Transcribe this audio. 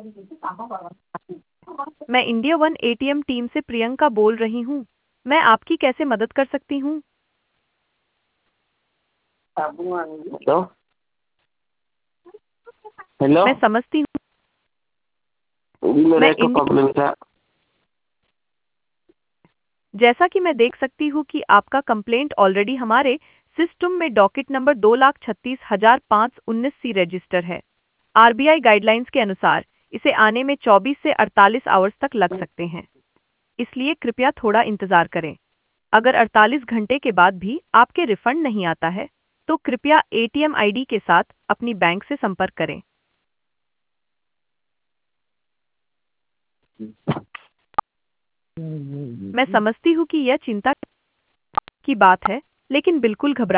मैं India one ATM team से प्रियंका बोल रही हूँ। मैं आपकी कैसे मदद कर सकती हूँ? हेलो हेलो मैं समझती हूँ। जी मेरा मैं एक इंडिया प्रॉब्लम था। जैसा कि मैं देख सकती हूँ कि आपका कंप्लेंट ऑलरेडी हमारे सिस्टम में डॉकेट नंबर 2,36,519 सी रजिस्टर है। आरबीआई गाइडलाइंस के अनुसार इसे आने में 24 से 48 आवर्स तक लग सकते हैं, इसलिए कृपया थोड़ा इंतजार करें। अगर 48 घंटे के बाद भी आपके रिफंड नहीं आता है, तो कृपया एटीएम आईडी के साथ अपनी बैंक से संपर्क करें। मैं समझती हूँ कि यह चिंता की बात है, लेकिन बिल्कुल घबराएं